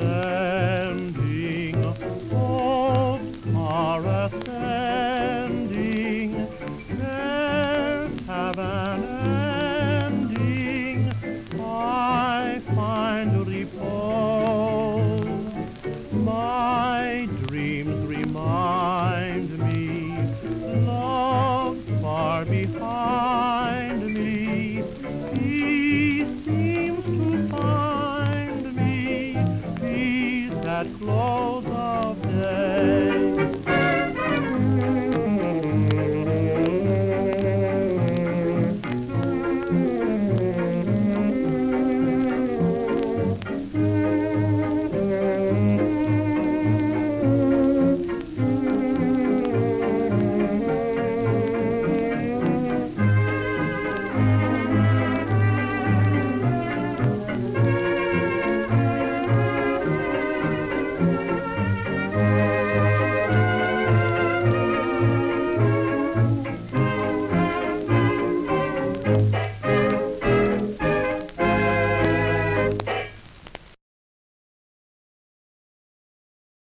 ascending, hopes are ascending, cares have an ending, I find repose. My dreams remind me, love far behind me, peace seems to find me, peace at close of day.